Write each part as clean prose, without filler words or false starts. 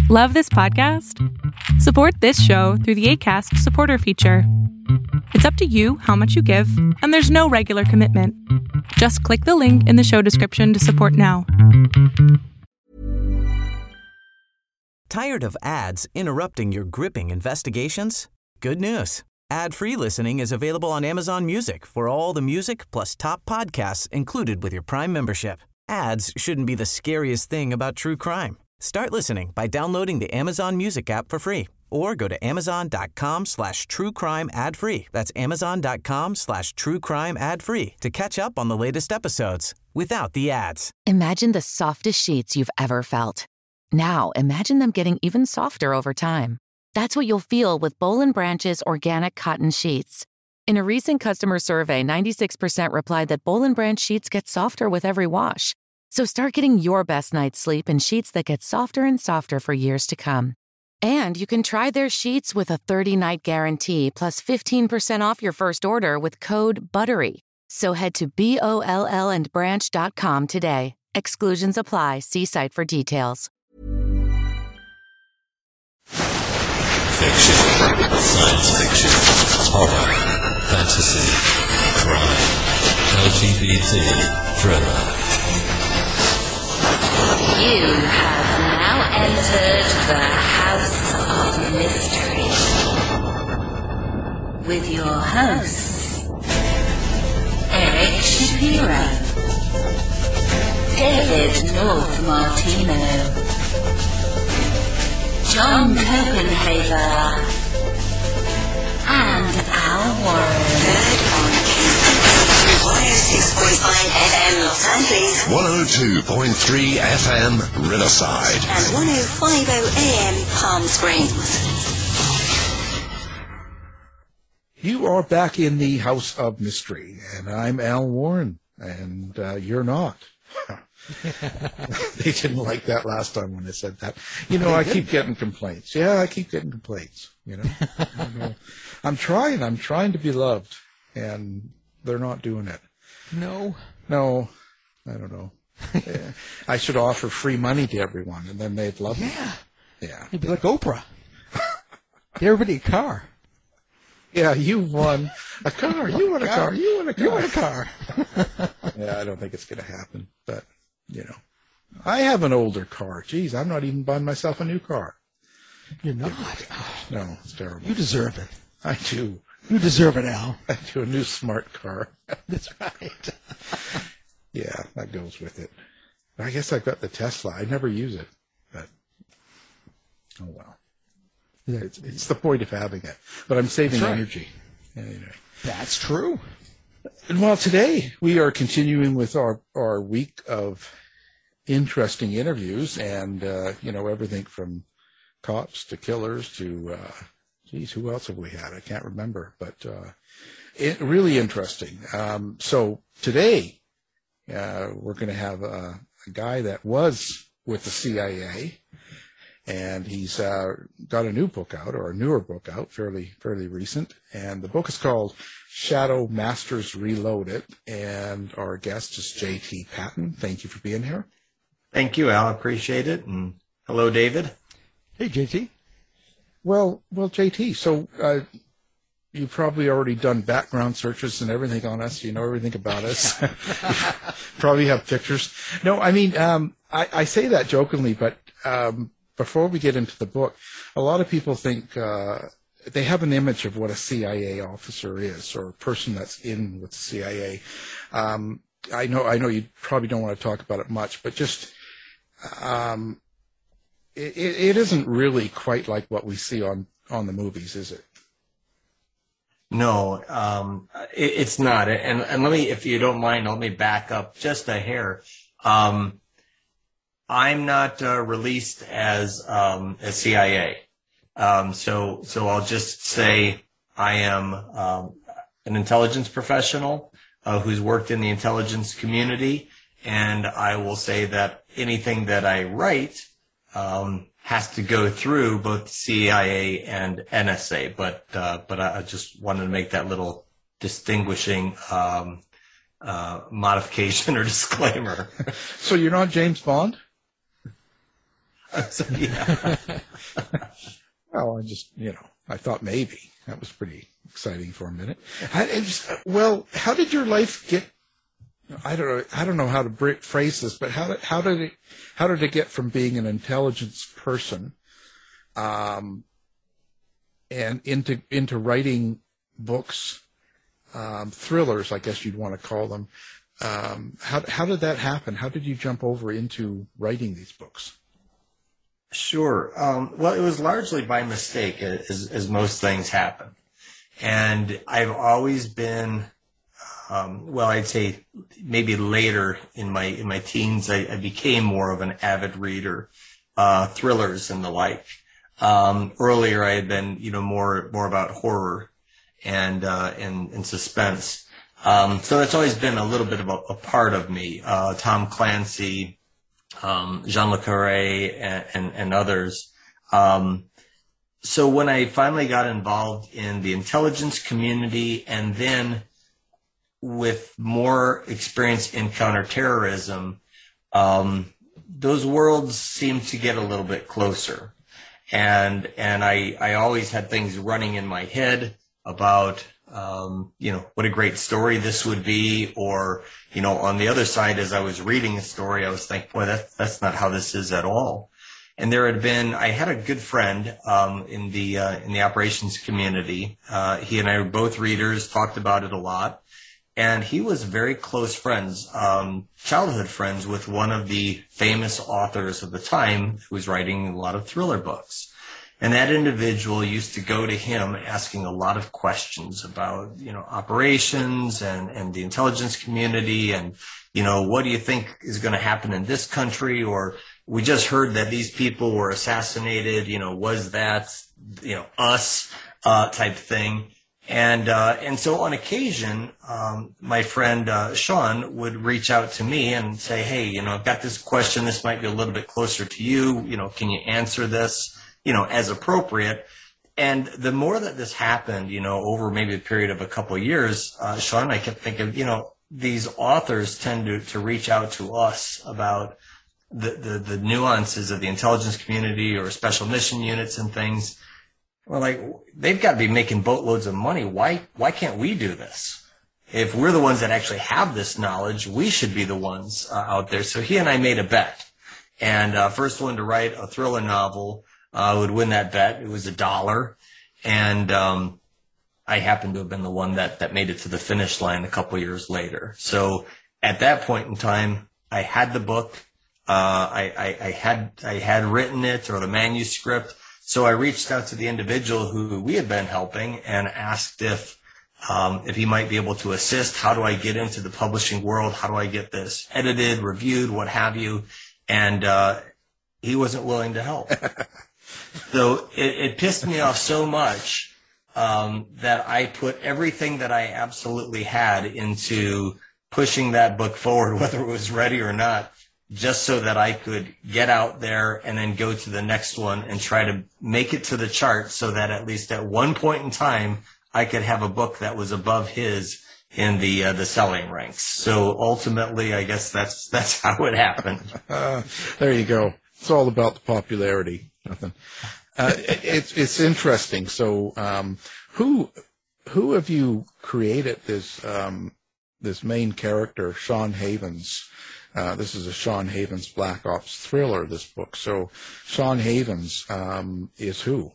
Love this podcast? Support this show through the Acast supporter feature. It's up to you how much you give, and there's no regular commitment. Just click the link in the show description to support now. Tired of ads interrupting your gripping investigations? Good news. Ad-free listening is available on Amazon Music for all the music plus top podcasts included with your Prime membership. Ads shouldn't be the scariest thing about true crime. Start listening by downloading the Amazon Music app for free or go to amazon.com/truecrime ad-free. That's amazon.com/truecrime ad-free to catch up on the latest episodes without the ads. Imagine the softest sheets you've ever felt. Now imagine them getting even softer over time. That's what you'll feel with Boll & Branch's organic cotton sheets. In a recent customer survey, 96% replied that Boll & Branch sheets get softer with every wash. So start getting your best night's sleep in sheets that get softer and softer for years to come. And you can try their sheets with a 30-night guarantee plus 15% off your first order with code BUTTERY. So head to BOLLandbranch.com today. Exclusions apply. See site for details. Fiction, science fiction, horror, fantasy, crime, LGBT, thriller. You have now entered the House of Mystery with your hosts, Eric Shapiro, David North Martino, John Copenhaver, and Al Warren. Heard on 106.5 FM Los Angeles, 102.3 FM Riverside, and 105.0 AM Palm Springs. You are back in the House of Mystery, and I'm Al Warren, and you're not. They didn't like that last time when I said that. You know, I keep getting complaints. Yeah, I keep getting complaints, you know. I'm trying to be loved, and they're not doing it. No, I don't know. Yeah. I should offer free money to everyone, and then they'd love me. Yeah. You'd be like Oprah. Get everybody a car. Yeah, you won a car. You won a car. You won a car. You won a car. Yeah, I don't think it's going to happen, but, you know. I have an older car. Jeez, I'm not even buying myself a new car. You're not? No, it's terrible. You deserve it. I do. You deserve it, Al. I do. A new smart car. That's right. Yeah, that goes with it. I guess I've got the Tesla. I never use it, but oh well. It's the point of having it. But I'm saving energy. Anyway. That's true. And well, today we are continuing with our week of interesting interviews, and you know, everything from cops to killers to geez, who else have we had? I can't remember, but really interesting. So today we're going to have a guy that was with the CIA, and he's got a new book out, or a newer book out, fairly recent. And the book is called Shadow Masters Reloaded, and our guest is J.T. Patton. Thank you for being here. Thank you, Al. Appreciate it. And hello, David. Hey, J.T. Well, J.T., so you've probably already done background searches and everything on us. You know everything about us. Probably have pictures. No, I mean, I say that jokingly, but before we get into the book, a lot of people think they have an image of what a CIA officer is, or a person that's in with the CIA. I know you probably don't want to talk about it much, but just it isn't really quite like what we see on the movies, is it? No, it's not. And let me, if you don't mind, let me back up just a hair. I'm not released as a CIA. So I'll just say I am an intelligence professional who's worked in the intelligence community, and I will say that anything that I write has to go through both CIA and NSA. But I just wanted to make that little distinguishing modification or disclaimer. So you're not James Bond? So, yeah. Well, I thought maybe. That was pretty exciting for a minute. How did your life get? I don't know how to phrase this, but how did it get from being an intelligence person, and into writing books, thrillers, I guess you'd want to call them. How did that happen? How did you jump over into writing these books? Sure. Well, it was largely by mistake, as most things happen. And I've always been, I'd say maybe later in my teens, I became more of an avid reader, thrillers and the like. Earlier, I had been, more about horror and suspense. So it's always been a little bit of a part of me. Tom Clancy, Jean le Carré, and others. So when I finally got involved in the intelligence community, and then with more experience in counterterrorism, those worlds seemed to get a little bit closer. And I always had things running in my head about, what a great story this would be. Or, on the other side, as I was reading a story, I was thinking, boy, that's not how this is at all. And I had a good friend, in the operations community. He and I were both readers, talked about it a lot. And he was very close friends, childhood friends with one of the famous authors of the time who was writing a lot of thriller books. And that individual used to go to him asking a lot of questions about, operations and the intelligence community and, what do you think is going to happen in this country? Or we just heard that these people were assassinated, was that, us, type thing. And so on occasion, my friend, Sean would reach out to me and say, hey, I've got this question. This might be a little bit closer to you. Can you answer this? As appropriate. And the more that this happened, over maybe a period of a couple of years, Sean and I kept thinking, these authors tend to reach out to us about the nuances of the intelligence community or special mission units and things. We're like, they've got to be making boatloads of money. Why can't we do this? If we're the ones that actually have this knowledge, we should be the ones out there. So he and I made a bet. And first one to write a thriller novel would win that bet. It was $1. And I happened to have been the one that made it to the finish line a couple years later. So at that point in time, I had the book. I had written it, or the manuscript. So I reached out to the individual who we had been helping and asked if he might be able to assist. How do I get into the publishing world? How do I get this edited, reviewed, what have you? And he wasn't willing to help. So it pissed me off so much that I put everything that I absolutely had into pushing that book forward, whether it was ready or not, just so that I could get out there and then go to the next one and try to make it to the chart, so that at least at one point in time, I could have a book that was above his in the selling ranks. So ultimately, I guess that's how it happened. There you go. It's all about the popularity. Nothing. It's interesting. So, who have you created this main character, Sean Havens? This is a Sean Havens Black Ops thriller, this book. So Sean Havens is who?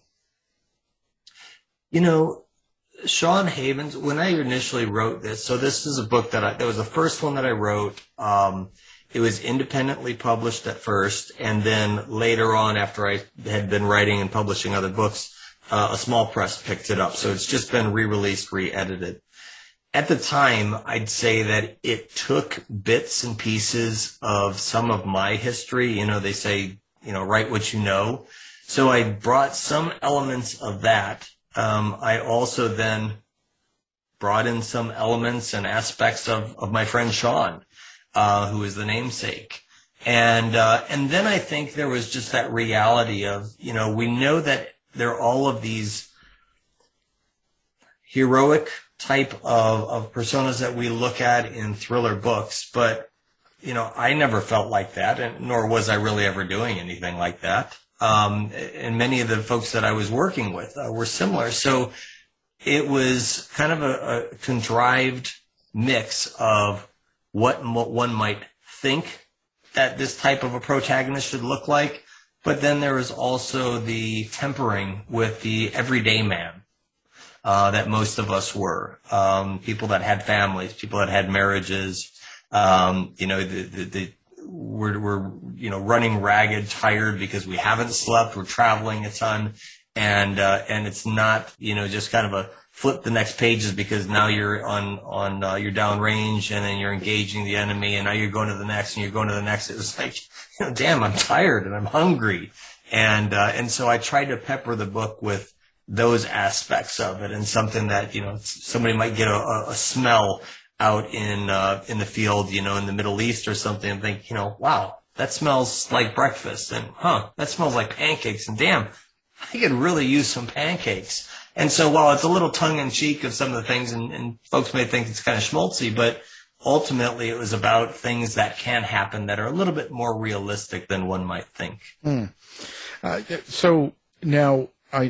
Sean Havens, when I initially wrote this, so this is a book that was the first one that I wrote. It was independently published at first, and then later on, after I had been writing and publishing other books, a small press picked it up. So it's just been re-released, re-edited. At the time, I'd say that it took bits and pieces of some of my history. They say, write what you know. So I brought some elements of that. I also then brought in some elements and aspects of my friend Sean, who is the namesake. And then I think there was just that reality of, we know that there are all of these heroic type of personas that we look at in thriller books, but I never felt like that, and nor was I really ever doing anything like that. And many of the folks that I was working with were similar. So it was kind of a contrived mix of what one might think that this type of a protagonist should look like, but then there was also the tempering with the everyday man that most of us were. People that had families, people that had marriages, we're running ragged, tired because we haven't slept, we're traveling a ton, and it's not, just kind of a flip the next pages because now you're on you're downrange and then you're engaging the enemy and now you're going to the next and you're going to the next. It was like, damn, I'm tired and I'm hungry. And so I tried to pepper the book with those aspects of it, and something that, somebody might get a smell out in the field, in the Middle East or something, and think, wow, that smells like breakfast, and that smells like pancakes, and damn, I could really use some pancakes. And so while it's a little tongue-in-cheek of some of the things, and folks may think it's kind of schmaltzy, but ultimately it was about things that can happen that are a little bit more realistic than one might think. So now,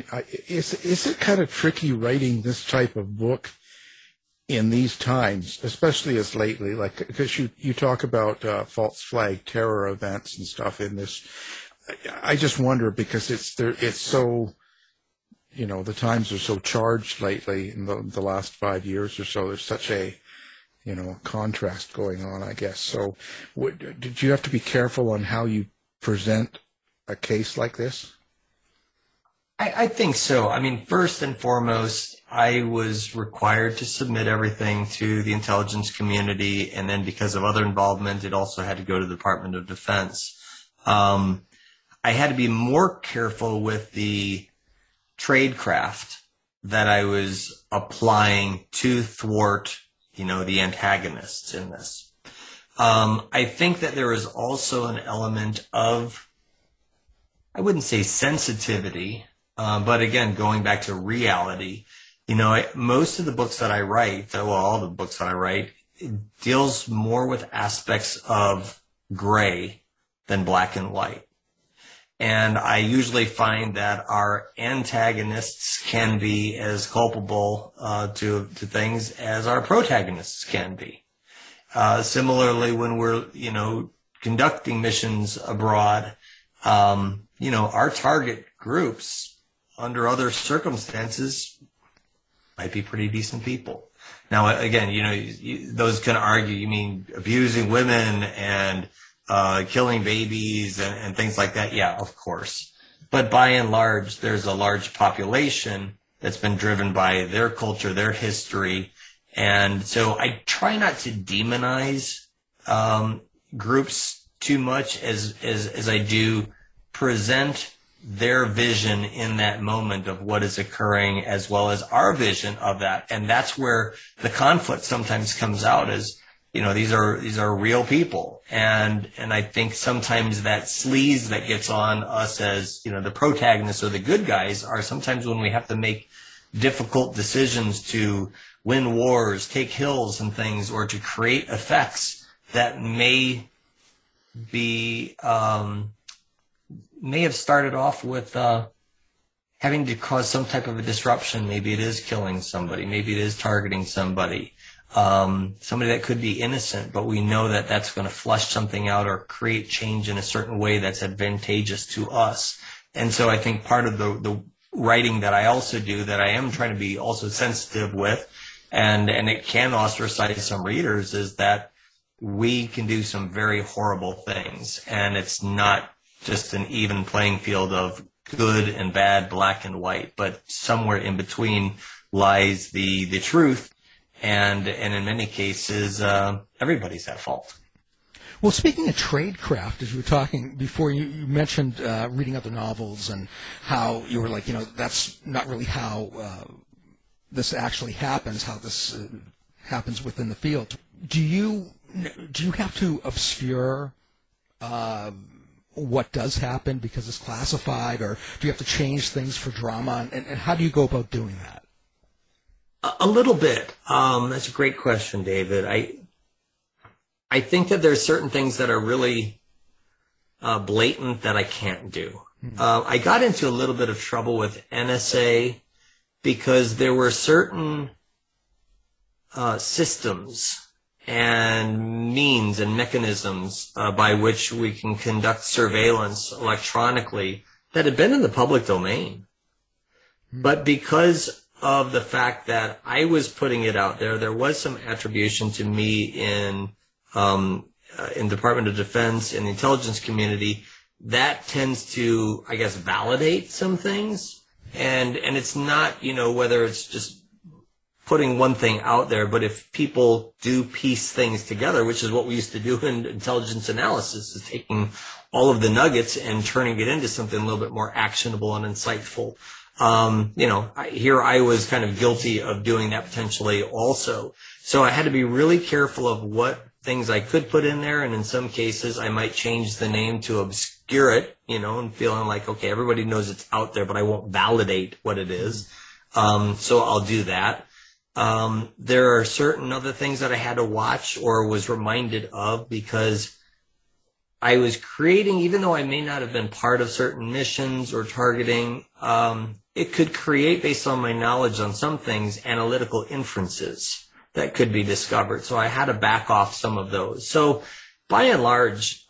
is it kind of tricky writing this type of book in these times, especially as lately, because you talk about false flag terror events and stuff in this? I just wonder, because it's so, the times are so charged lately in the last 5 years or so. There's such a, contrast going on, I guess. So did you have to be careful on how you present a case like this? I think so. I mean, first and foremost, I was required to submit everything to the intelligence community, and then because of other involvement, it also had to go to the Department of Defense. I had to be more careful with the tradecraft that I was applying to thwart, the antagonists in this. I think that there is also an element of, I wouldn't say sensitivity, but again, going back to reality, most of the books that I write, all the books that I write, deals more with aspects of gray than black and white. And I usually find that our antagonists can be as culpable to things as our protagonists can be. Similarly, when we're, conducting missions abroad, our target groups under other circumstances might be pretty decent people. Now, again, those can argue, you mean abusing women and killing babies and things like that? Yeah, of course. But by and large, there's a large population that's been driven by their culture, their history. And so I try not to demonize groups too much as I do present their vision in that moment of what is occurring, as well as our vision of that. And that's where the conflict sometimes comes out, is, these are real people. And I think sometimes that sleaze that gets on us as, the protagonists or the good guys are sometimes when we have to make difficult decisions to win wars, take hills and things, or to create effects that may have started off with having to cause some type of a disruption. Maybe it is killing somebody. Maybe it is targeting somebody. Somebody that could be innocent, but we know that that's going to flush something out or create change in a certain way that's advantageous to us. And so I think part of the writing that I also do, that I am trying to be also sensitive with, and it can ostracize some readers, is that we can do some very horrible things, and it's not just an even playing field of good and bad, black and white, but somewhere in between lies the truth, and in many cases, everybody's at fault. Well, speaking of tradecraft, as you were talking before, you mentioned reading other novels and how you were like, that's not really how this actually happens, how this happens within the field. Do you have to obscure what does happen because it's classified, or do you have to change things for drama? And how do you go about doing that? A little bit. That's a great question, David. I think that there's certain things that are really blatant that I can't do. I got into a little bit of trouble with NSA because there were certain systems and means and mechanisms by which we can conduct surveillance electronically that had been in the public domain. But because of the fact that I was putting it out there, there was some attribution to me in Department of Defense and the intelligence community that tends to, I guess, validate some things. And it's not, whether it's just putting one thing out there, but if people do piece things together, which is what we used to do in intelligence analysis, is taking all of the nuggets and turning it into something a little bit more actionable and insightful. Here I was kind of guilty of doing that potentially also. So I had to be really careful of what things I could put in there, and in some cases I might change the name to obscure it, and feeling like, okay, everybody knows it's out there, but I won't validate what it is. So I'll do that. There are certain other things that I had to watch or was reminded of because I was creating, even though I may not have been part of certain missions or targeting, it could create, based on my knowledge on some things, analytical inferences that could be discovered. So I had to back off some of those. So by and large,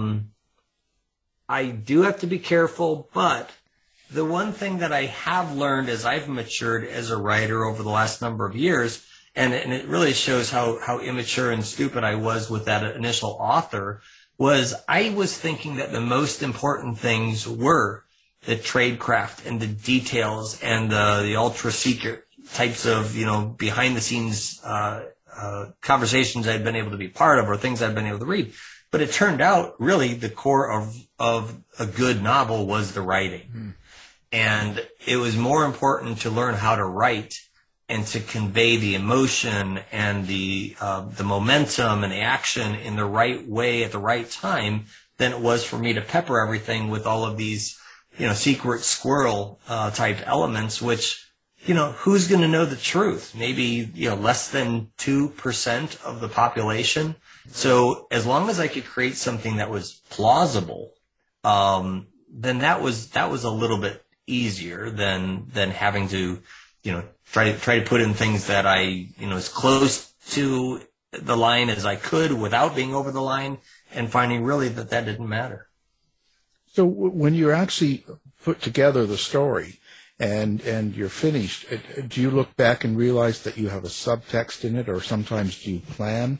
I do have to be careful, but the one thing that I have learned as I've matured as a writer over the last number of years, and it really shows how immature and stupid I was with that initial author, was I was thinking that the most important things were the tradecraft and the details and the ultra secret types of, behind the scenes conversations I'd been able to be part of or things I'd been able to read. But it turned out really the core of a good novel was the writing. And it was more important to learn how to write and to convey the emotion and the momentum and the action in the right way at the right time than it was for me to pepper everything with all of these, secret squirrel type elements, which, who's going to know the truth? Maybe, less than 2% of the population. So as long as I could create something that was plausible, then that was a little bit easier than having to, try to put in things that I, as close to the line as I could without being over the line, and finding really that didn't matter. So when you're actually put together the story and you're finished, do you look back and realize that you have a subtext in it, or sometimes do you plan?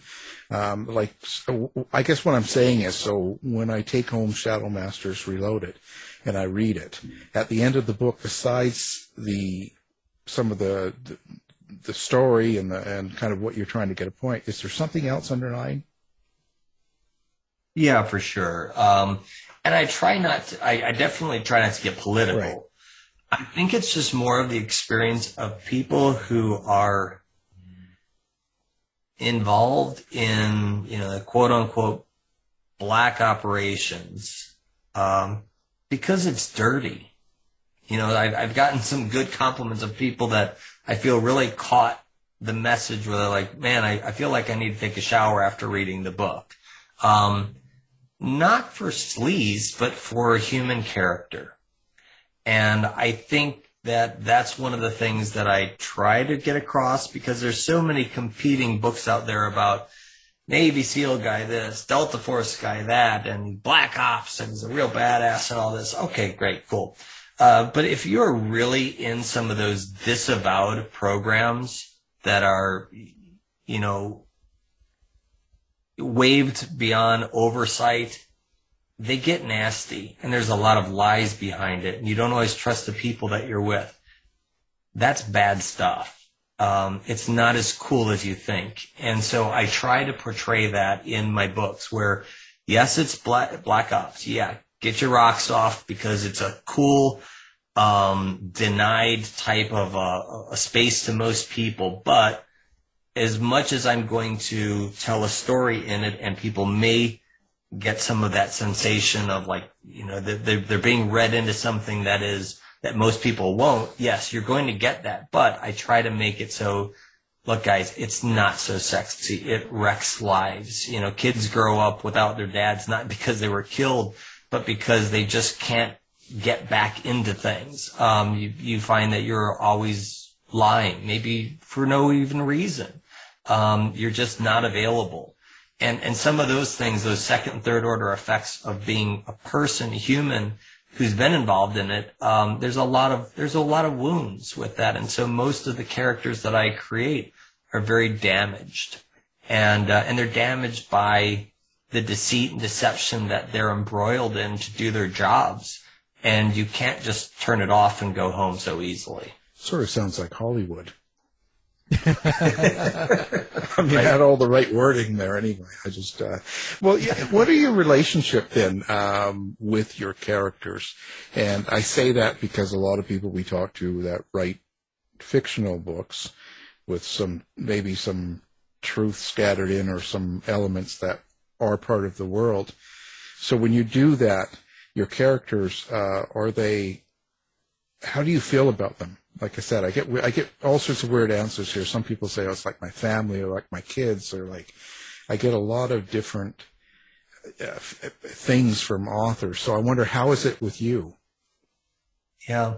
I guess what I'm saying is, so when I take home Shadow Masters Reloaded and I read it, at the end of the book, besides some of the story and kind of what you're trying to get a point, is there something else underlying? Yeah, for sure. And I definitely try not to get political. Right. I think it's just more of the experience of people who are involved in, the quote unquote black operations, because it's dirty. I've gotten some good compliments of people that I feel really caught the message where they're like, man, I feel like I need to take a shower after reading the book. Not for sleaze, but for human character. And I think that's one of the things that I try to get across, because there's so many competing books out there about Navy SEAL guy this, Delta Force guy that, and Black Ops, and he's a real badass and all this. Okay, great, cool. But if you're really in some of those disavowed programs that are, waved beyond oversight, they get nasty, and there's a lot of lies behind it, and you don't always trust the people that you're with. That's bad stuff. It's not as cool as you think. And so I try to portray that in my books where, yes, it's Black Ops. Yeah, get your rocks off, because it's a cool, denied type of a space to most people. But as much as I'm going to tell a story in it, and people may get some of that sensation of they're being read into something that most people won't. Yes, you're going to get that, but I try to make it so look, guys, it's not so sexy. It wrecks lives. You know, kids grow up without their dads, not because they were killed, but because they just can't get back into things. You find that you're always lying, maybe for no even reason. You're just not available. And some of those things, those second and third order effects of being a person, a human who's been involved in it, there's a lot of wounds with that. And so most of the characters that I create are very damaged, and they're damaged by the deceit and deception that they're embroiled in to do their jobs. And you can't just turn it off and go home so easily. Sort of sounds like Hollywood. I mean, you had all the right wording there anyway. I just, well, yeah, what are your relationship then with your characters? And I say that because a lot of people we talk to that write fictional books with maybe some truth scattered in or some elements that are part of the world. So when you do that, your characters, how do you feel about them? Like I said, I get all sorts of weird answers here. Some people say, oh, it's like my family, or like my kids, or like, I get a lot of different things from authors. So I wonder, how is it with you? Yeah.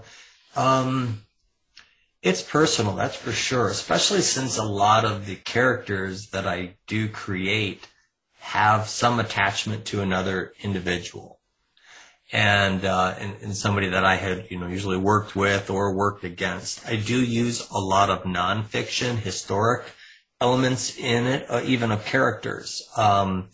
It's personal, that's for sure, especially since a lot of the characters that I do create have some attachment to another individual. And somebody that I had, usually worked with or worked against. I do use a lot of nonfiction, historic elements in it, even of characters. I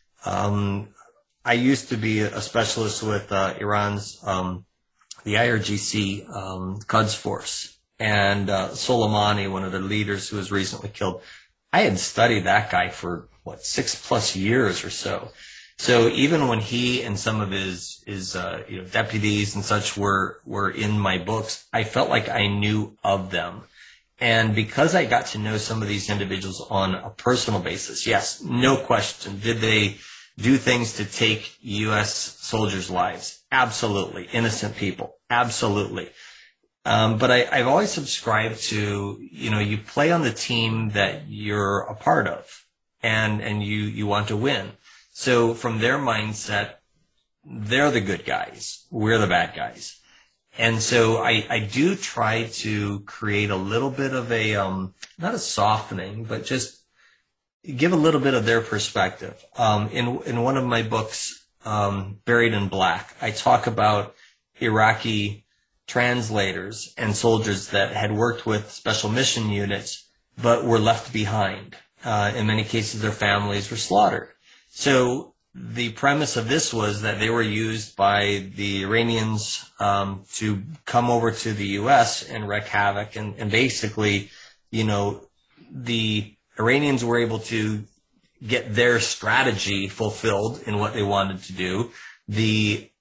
used to be a specialist with Iran's, the IRGC Quds Force, and Soleimani, one of the leaders who was recently killed. I had studied that guy for 6+ years or so. So even when he and some of his deputies and such were in my books, I felt like I knew of them. And because I got to know some of these individuals on a personal basis, yes, no question. Did they do things to take U.S. soldiers' lives? Absolutely. Innocent people? Absolutely. But I've always subscribed to, you play on the team that you're a part of, and you want to win. So from their mindset, they're the good guys. We're the bad guys. And so I do try to create a little bit of a, not a softening, but just give a little bit of their perspective. In one of my books, Buried in Black, I talk about Iraqi translators and soldiers that had worked with special mission units, but were left behind. In many cases, their families were slaughtered. So the premise of this was that they were used by the Iranians to come over to the U.S. and wreak havoc. And basically, the Iranians were able to get their strategy fulfilled in what they wanted to do. The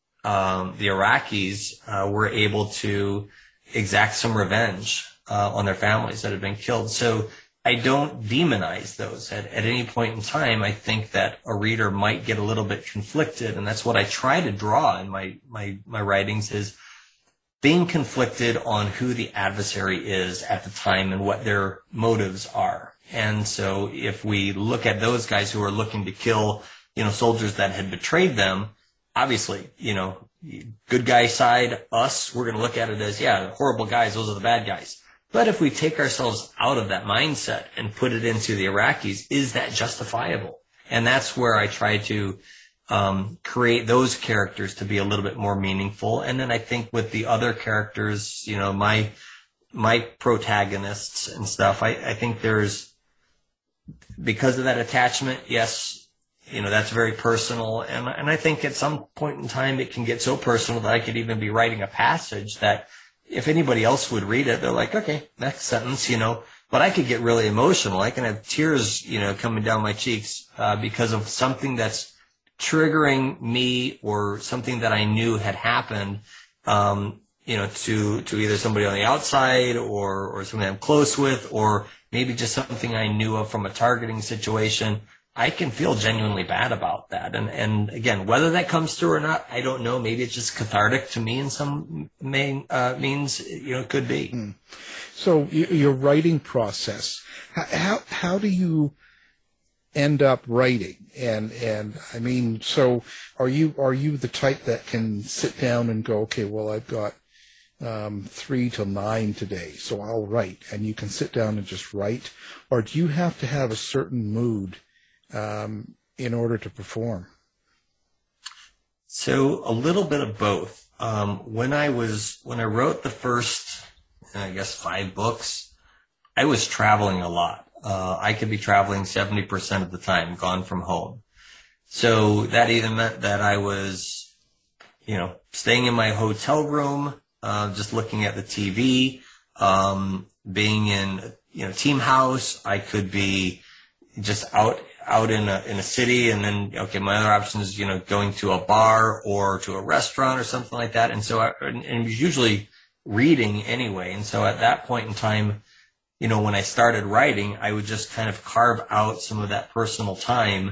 Iraqis were able to exact some revenge on their families that had been killed. So I don't demonize those. At any point in time, I think that a reader might get a little bit conflicted, and that's what I try to draw in my writings, is being conflicted on who the adversary is at the time and what their motives are. And so if we look at those guys who are looking to kill, soldiers that had betrayed them, obviously, good guy side, us, we're going to look at it as, yeah, horrible guys, those are the bad guys. But if we take ourselves out of that mindset and put it into the Iraqis, is that justifiable? And that's where I try to create those characters to be a little bit more meaningful. And then I think with the other characters, my protagonists and stuff, I think there's, because of that attachment, yes, that's very personal. And I think at some point in time it can get so personal that I could even be writing a passage that if anybody else would read it, they're like, okay, next sentence, but I could get really emotional. I can have tears, coming down my cheeks, because of something that's triggering me or something that I knew had happened, to either somebody on the outside or somebody I'm close with, or maybe just something I knew of from a targeting situation. I can feel genuinely bad about that. And again, whether that comes through or not, I don't know. Maybe it's just cathartic to me in some means, could be. So your writing process, how do you end up writing? And I mean, so are you the type that can sit down and go, okay, well, I've got 3 till 9 today, so I'll write, and you can sit down and just write? Or do you have to have a certain mood in order to perform? So a little bit of both. When I wrote the first, I guess, 5 books, I was traveling a lot. I could be traveling 70% of the time, gone from home. So that either meant that I was, staying in my hotel room, just looking at the TV, being in, team house. I could be just out in a city, and then, okay, my other option is, going to a bar or to a restaurant or something like that. And so and it was usually reading anyway. And so at that point in time, when I started writing, I would just kind of carve out some of that personal time,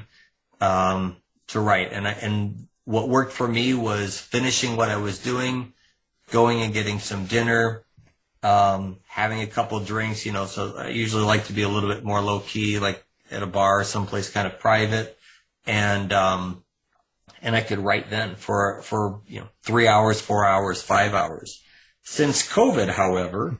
to write. And what worked for me was finishing what I was doing, going and getting some dinner, having a couple of drinks, so I usually like to be a little bit more low key, like at a bar, someplace kind of private. And I could write then for 3 hours, 4 hours, 5 hours. Since COVID, however,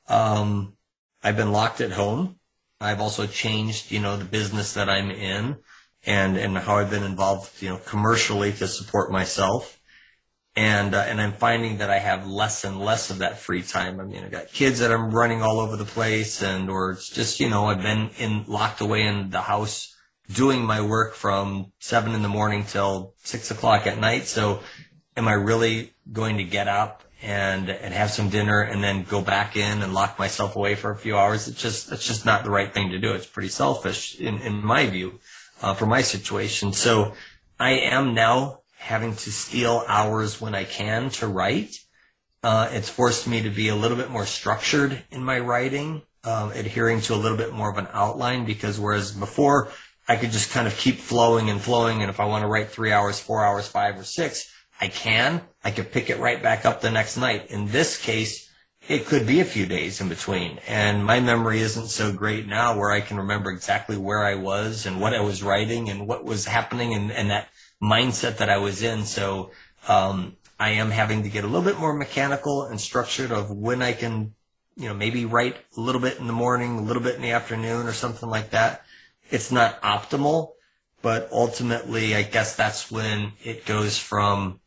I've been locked at home. I've also changed, the business that I'm in and how I've been involved, commercially to support myself. And I'm finding that I have less and less of that free time. I mean, I got kids that I'm running all over the place, or it's just, I've been locked away in the house doing my work from 7 a.m. till 6 o'clock at night. So am I really going to get up and have some dinner and then go back in and lock myself away for a few hours? It's just not the right thing to do. It's pretty selfish in my view, for my situation. So I am now having to steal hours when I can to write. It's forced me to be a little bit more structured in my writing, adhering to a little bit more of an outline, because whereas before I could just kind of keep flowing, and if I want to write 3 hours, 4 hours, 5 or 6, I could pick it right back up the next night. In this case, it could be a few days in between. And my memory isn't so great now where I can remember exactly where I was and what I was writing and what was happening and that mindset that I was in. So I am having to get a little bit more mechanical and structured of when I can, maybe write a little bit in the morning, a little bit in the afternoon or something like that. It's not optimal, but ultimately I guess that's when it goes from,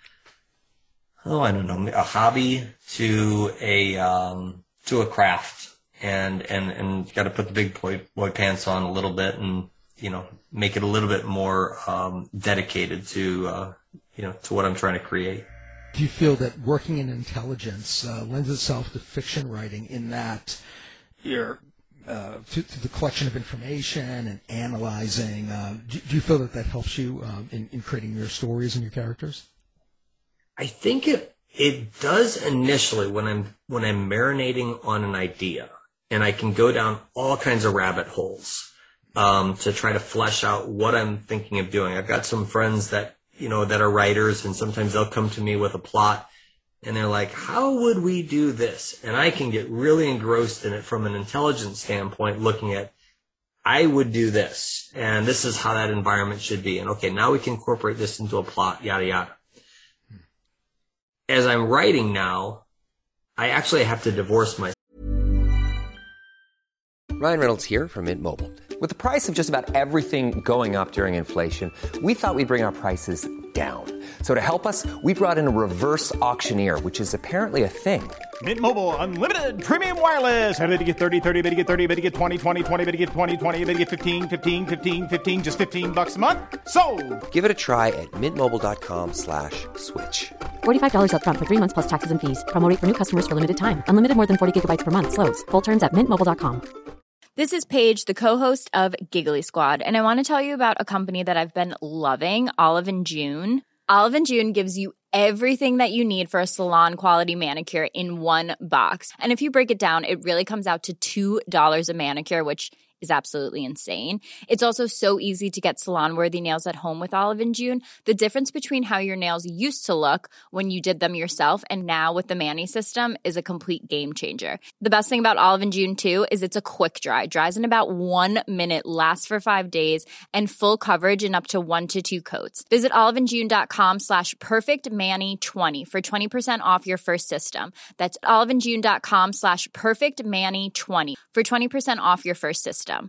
I don't know, a hobby to a craft, and got to put the big boy pants on a little bit and, make it a little bit more dedicated to what I'm trying to create. Do you feel that working in intelligence lends itself to fiction writing in that you're to the collection of information and analyzing? Do you feel that helps you in creating your stories and your characters? I think it does initially when I'm marinating on an idea, and I can go down all kinds of rabbit holes to try to flesh out what I'm thinking of doing. I've got some friends that that are writers, and sometimes they'll come to me with a plot, and they're like, "How would we do this?" And I can get really engrossed in it from an intelligence standpoint, looking at, I would do this, and this is how that environment should be, and okay, now we can incorporate this into a plot, yada yada. As I'm writing now, I actually have to divorce myself. Ryan Reynolds here from Mint Mobile. With the price of just about everything going up during inflation, we thought we'd bring our prices down. So to help us, we brought in a reverse auctioneer, which is apparently a thing. Mint Mobile Unlimited Premium Wireless. How to get 30, 30, bit to get 30, bit to get 20, 20, 20, bit to get 20, 20, bit to get 15, 15, 15, 15, just $15 a month? Sold! Give it a try at mintmobile.com/switch. $45 up front for 3 months plus taxes and fees. Promo rate for new customers for limited time. Unlimited more than 40 gigabytes per month. Slows full terms at mintmobile.com. This is Paige, the co-host of Giggly Squad, and I want to tell you about a company that I've been loving, Olive & June. Olive & June gives you everything that you need for a salon-quality manicure in one box. And if you break it down, it really comes out to $2 a manicure, which is absolutely insane. It's also so easy to get salon-worthy nails at home with Olive & June. The difference between how your nails used to look when you did them yourself and now with the Mani system is a complete game changer. The best thing about Olive & June, too, is it's a quick dry. Dries in about 1 minute, lasts for 5 days, and full coverage in up to 1 to 2 coats. Visit oliveandjune.com/perfectmani20 for 20% off your first system. That's oliveandjune.com/perfectmani20 for 20% off your first system.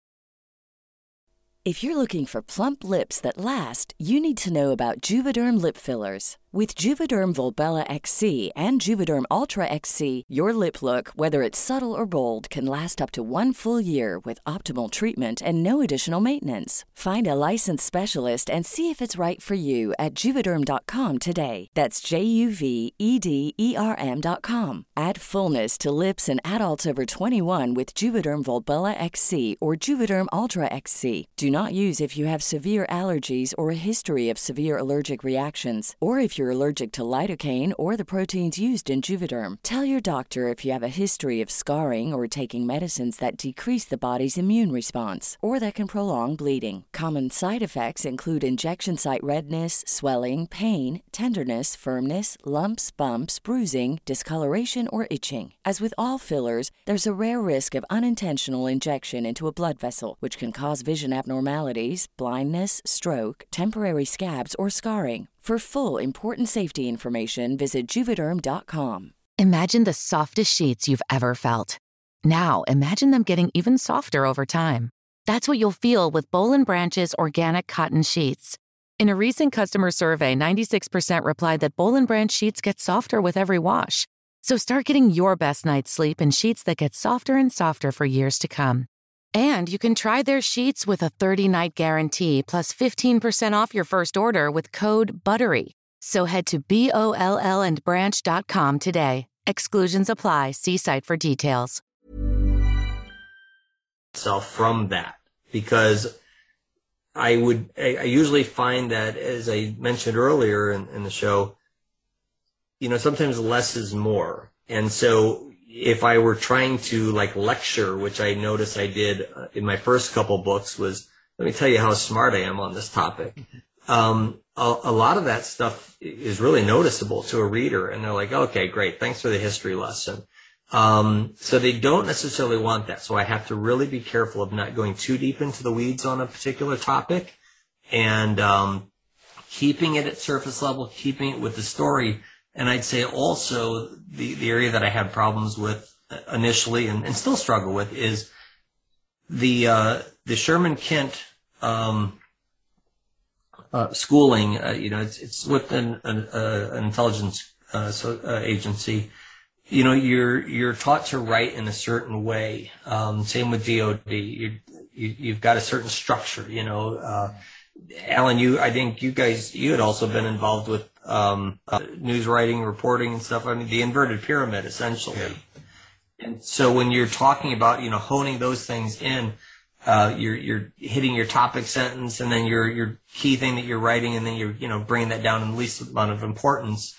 If you're looking for plump lips that last, you need to know about Juvederm lip fillers. With Juvederm Volbella XC and Juvederm Ultra XC, your lip look, whether it's subtle or bold, can last up to 1 full year with optimal treatment and no additional maintenance. Find a licensed specialist and see if it's right for you at Juvederm.com today. That's JUVEDERM.com. Add fullness to lips in adults over 21 with Juvederm Volbella XC or Juvederm Ultra XC. Do not use if you have severe allergies or a history of severe allergic reactions, or if you're allergic to lidocaine or the proteins used in Juvederm. Tell your doctor if you have a history of scarring or taking medicines that decrease the body's immune response or that can prolong bleeding. Common side effects include injection site redness, swelling, pain, tenderness, firmness, lumps, bumps, bruising, discoloration, or itching. As with all fillers, there's a rare risk of unintentional injection into a blood vessel, which can cause vision abnormalities, blindness, stroke, temporary scabs, or scarring. For full, important safety information, visit Juvederm.com. Imagine the softest sheets you've ever felt. Now, imagine them getting even softer over time. That's what you'll feel with Boll & Branch's organic cotton sheets. In a recent customer survey, 96% replied that Boll & Branch sheets get softer with every wash. So start getting your best night's sleep in sheets that get softer and softer for years to come. And you can try their sheets with a 30-night guarantee plus 15% off your first order with code BUTTERY. So head to BOLLandbranch.com today. Exclusions apply. See site for details. From that, because I usually find that, as I mentioned earlier in the show, sometimes less is more. And so if I were trying to lecture, which I noticed I did in my first couple books, was, let me tell you how smart I am on this topic. A lot of that stuff is really noticeable to a reader, and they're like, okay, great, thanks for the history lesson. So they don't necessarily want that. So I have to really be careful of not going too deep into the weeds on a particular topic, and keeping it at surface level, keeping it with the story. And I'd say also the area that I had problems with initially and still struggle with is the Sherman Kent schooling. It's with an intelligence agency. You're taught to write in a certain way. Same with DOD. You've got a certain structure. Alan, I think you had also been involved with news writing, reporting, and stuff. I mean, the inverted pyramid, essentially. Yeah. And so when you're talking about, honing those things in, you're hitting your topic sentence, and then your key thing that you're writing, and then you're, bringing that down in the least amount of importance.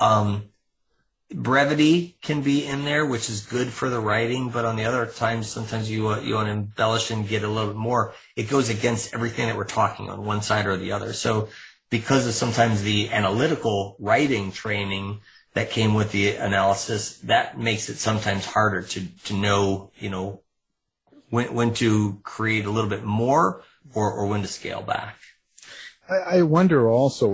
Brevity can be in there, which is good for the writing, but on the other times, sometimes you want to embellish and get a little bit more. It goes against everything that we're talking on one side or the other. So because of sometimes the analytical writing training that came with the analysis, that makes it sometimes harder to know, when to create a little bit more or when to scale back. I wonder also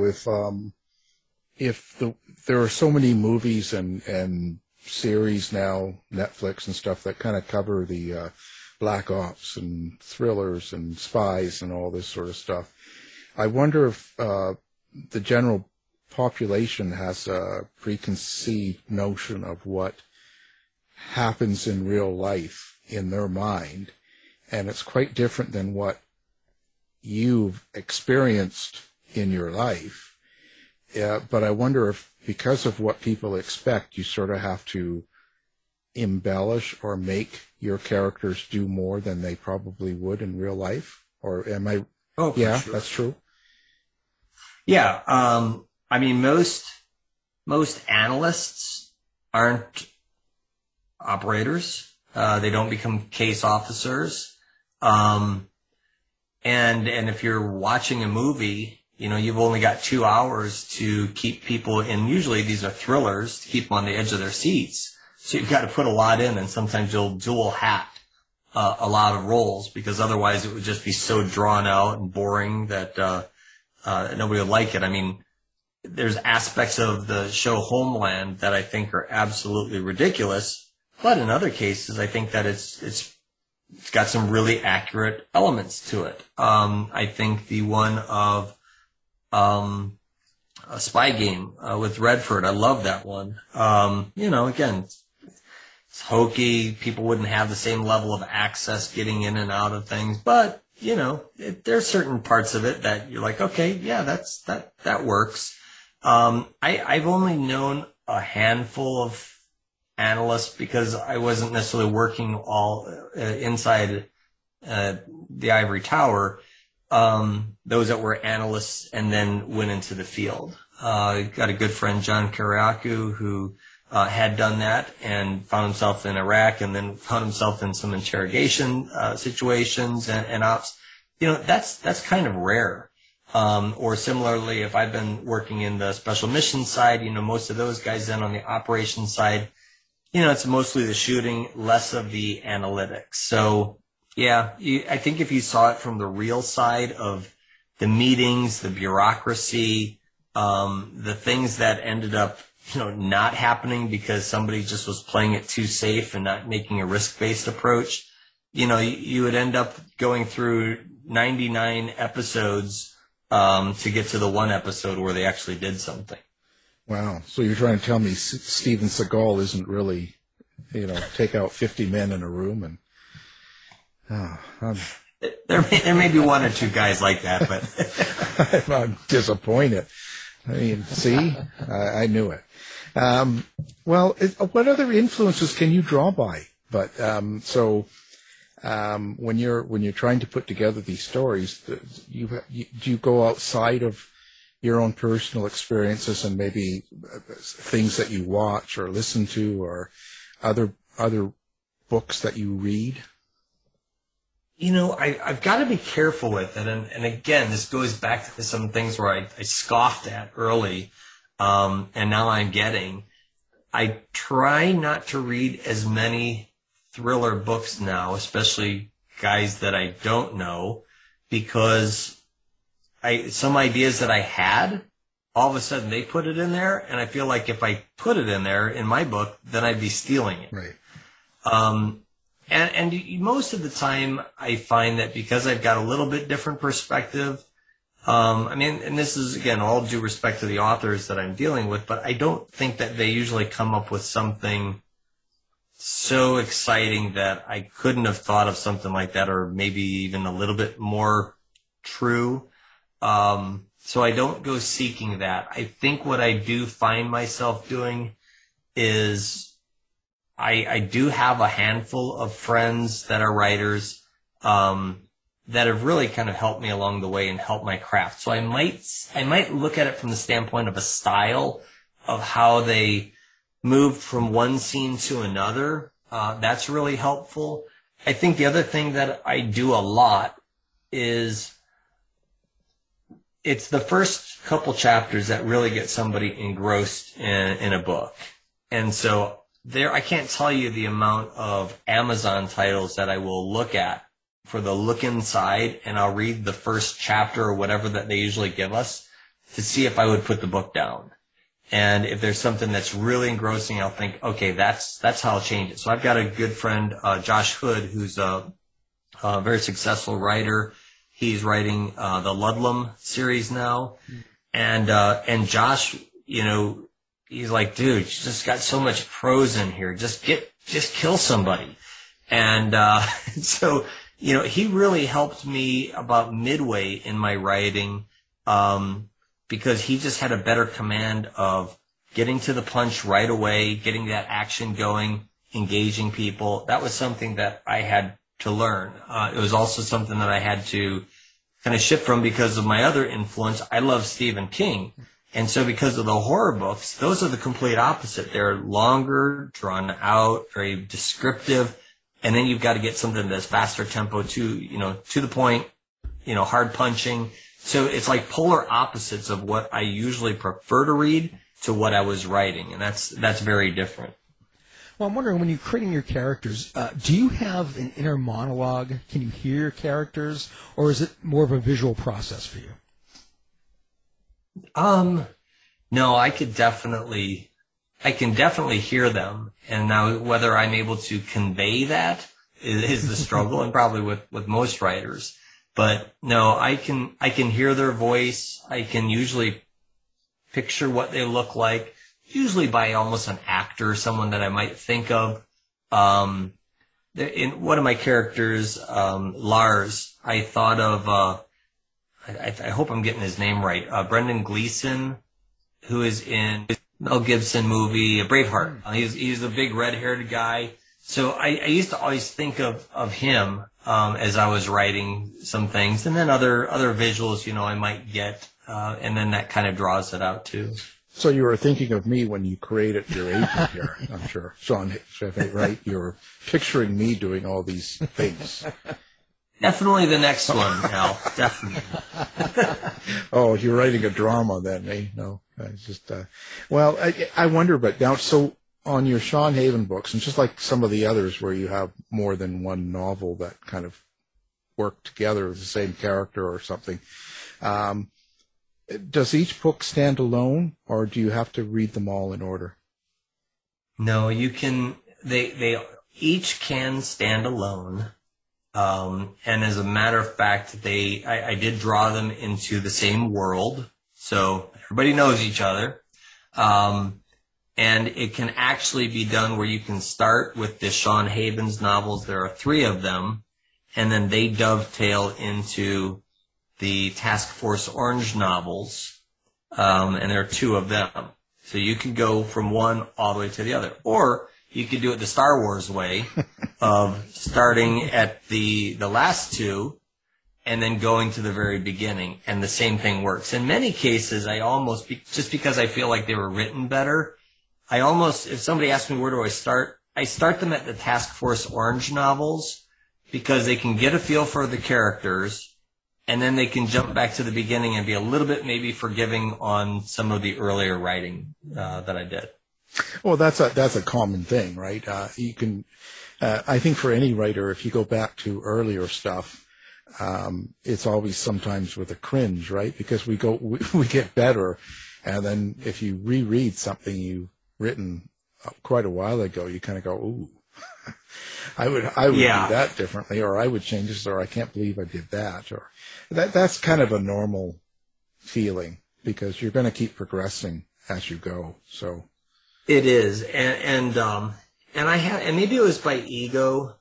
if there are so many movies and series now, Netflix and stuff, that kind of cover the black ops and thrillers and spies and all this sort of stuff. I wonder if the general population has a preconceived notion of what happens in real life in their mind, and it's quite different than what you've experienced in your life. But I wonder if, because of what people expect, you sort of have to embellish or make your characters do more than they probably would in real life. Or am I? Oh, yeah, sure. That's true. Yeah. I mean, most analysts aren't operators. They don't become case officers. And if you're watching a movie, you've only got 2 hours to keep people in. Usually these are thrillers to keep them on the edge of their seats. So you've got to put a lot in, and sometimes you'll dual hat a lot of roles, because otherwise it would just be so drawn out and boring that nobody would like it. I mean, there's aspects of the show Homeland that I think are absolutely ridiculous, but in other cases I think that it's got some really accurate elements to it. I think the one of a Spy Game with Redford, I love that one. Again, it's hokey. People wouldn't have the same level of access getting in and out of things, but there's certain parts of it that you're like, okay, yeah, that works. I've only known a handful of analysts because I wasn't necessarily working all inside the ivory tower. Those that were analysts and then went into the field. Got a good friend, John Kiriakou, who had done that and found himself in Iraq, and then found himself in some interrogation situations and ops. That's kind of rare. Or similarly, if I've been working in the special mission side, most of those guys then on the operations side, it's mostly the shooting, less of the analytics. So yeah, I think if you saw it from the real side of the meetings, the bureaucracy, the things that ended up, not happening because somebody just was playing it too safe and not making a risk-based approach, you would end up going through 99 episodes to get to the one episode where they actually did something. Wow. So you're trying to tell me Steven Seagal isn't really, take out 50 men in a room and... There may be one or two guys like that, but... I'm disappointed. I mean, see? I knew it. Well, what other influences can you draw by? But when you're trying to put together these stories, do you go outside of your own personal experiences and maybe things that you watch or listen to, or other books that you read? I've got to be careful with it. And again, this goes back to some things where I scoffed at early, and now I'm getting. I try not to read as many thriller books now, especially guys that I don't know, because some ideas that I had, all of a sudden they put it in there, and I feel like if I put it in there in my book, then I'd be stealing it. Right. And most of the time, I find that because I've got a little bit different perspective, and this is, again, all due respect to the authors that I'm dealing with, but I don't think that they usually come up with something so exciting that I couldn't have thought of something like that, or maybe even a little bit more true. So I don't go seeking that. I think what I do find myself doing is I do have a handful of friends that are writers that have really kind of helped me along the way and helped my craft. So I might look at it from the standpoint of a style of how they moved from one scene to another. That's really helpful. I think the other thing that I do a lot is it's the first couple chapters that really get somebody engrossed in a book. And so I can't tell you the amount of Amazon titles that I will look at for the look inside, and I'll read the first chapter or whatever that they usually give us to see if I would put the book down. And if there's something that's really engrossing, I'll think, okay, that's how I'll change it. So I've got a good friend, Josh Hood, who's a very successful writer. He's writing the Ludlum series now. And Josh, he's like, dude, you just got so much prose in here. Just kill somebody. And so, he really helped me about midway in my writing, because he just had a better command of getting to the punch right away, getting that action going, engaging people. That was something that I had to learn. It was also something that I had to kind of shift from because of my other influence. I love Stephen King. And so because of the horror books, those are the complete opposite. They're longer, drawn out, very descriptive. and then you've got to get something that's faster tempo to the point, hard punching. So it's like polar opposites of what I usually prefer to read to what I was writing, and that's very different. Well, I'm wondering, when you're creating your characters, do you have an inner monologue? Can you hear your characters, or is it more of a visual process for you? No, I can definitely hear them, and now whether I'm able to convey that is the struggle, and probably with most writers. But no, I can hear their voice. I can usually picture what they look like, usually by almost an actor, someone that I might think of. In one of my characters, Lars, I thought of, I hope I'm getting his name right, Brendan Gleeson, who is in Mel Gibson movie Braveheart. He's a big red-haired guy. So I used to always think of him as I was writing some things, and then other visuals, I might get, and then that kind of draws it out too. So you were thinking of me when you created your agent here, I'm sure. Sean Sheffield, right? You were picturing me doing all these things. Definitely the next one, Al. Definitely. Oh, you're writing a drama then, eh? No, it's just, well, I wonder, but now, so on your Sean Haven books, and just like some of the others where you have more than one novel that kind of work together with the same character or something, does each book stand alone, or do you have to read them all in order? No, you can, they each can stand alone. And as a matter of fact, I did draw them into the same world, so everybody knows each other. And it can actually be done where you can start with the Sean Havens novels. There are 3 of them, and then they dovetail into the Task Force Orange novels, and there are 2 of them. So you can go from one all the way to the other. Or you could do it the Star Wars way of starting at the last 2 and then going to the very beginning, and the same thing works. In many cases, I almost, just because I feel like they were written better, if somebody asks me where do I start them at the Task Force Orange novels, because they can get a feel for the characters, and then they can jump back to the beginning and be a little bit maybe forgiving on some of the earlier writing that I did. Well, that's a common thing, right? You can, I think for any writer, if you go back to earlier stuff, it's always sometimes with a cringe, right? Because we get better, and then if you reread something you've written quite a while ago, you kind of go, ooh, I would do that differently, or I would change this, or I can't believe I did that, or that's kind of a normal feeling, because you're going to keep progressing as you go. So it is, and I had, and maybe it was by ego.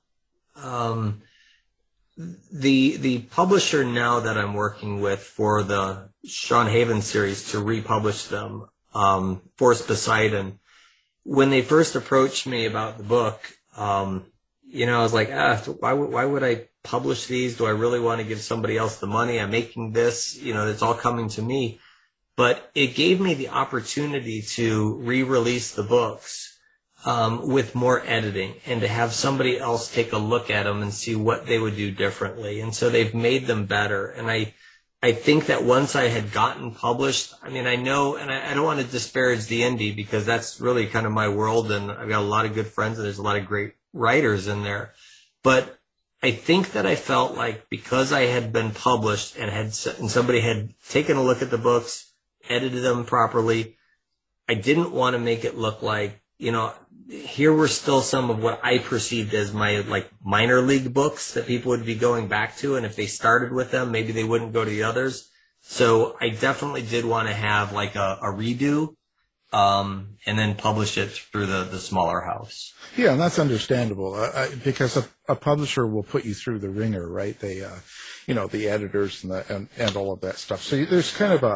The publisher now that I'm working with for the Sean Haven series to republish them, Force Poseidon, when they first approached me about the book, I was like, why would I publish these? Do I really want to give somebody else the money? I'm making this, it's all coming to me. But it gave me the opportunity to re-release the books with more editing, and to have somebody else take a look at them and see what they would do differently. And so they've made them better. And I think that once I had gotten published, I know, and I don't want to disparage the indie, because that's really kind of my world, and I've got a lot of good friends, and there's a lot of great writers in there. But I think that I felt like, because I had been published and somebody had taken a look at the books, edited them properly, I didn't want to make it look like, here were still some of what I perceived as my minor league books that people would be going back to, and if they started with them, maybe they wouldn't go to the others. So I definitely did want to have a redo, and then publish it through the smaller house. Yeah, and that's understandable, because a publisher will put you through the ringer, right? They, the editors and all of that stuff. So there's kind of